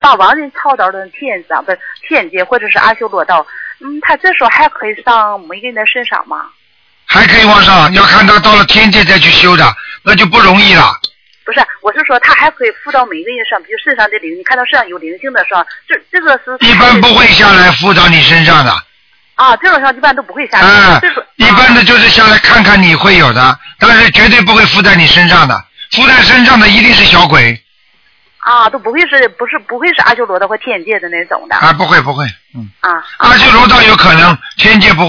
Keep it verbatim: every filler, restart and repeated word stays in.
把亡人抄到的天上，不是天界或者是阿修罗道，嗯，他这时候还可以上每个人的身上吗？ 还可以往上，要看他到了天界再去修的，那就不容易了。 不是，我是说他还可以附到每个人上，比如身上的灵，你看到身上有灵性的时候，这这个是一般不会下来附到你身上的。 啊，这种上一般都不会下来。 啊， 这个一般的就是下来看看你会有的，但是绝对不会附在你身上的，附在身上的一定是小鬼。 啊，都不会是不是不会是阿修罗的或天界的那种的。 啊，不会不会，嗯。 啊。 阿修罗道有可能，天界不会。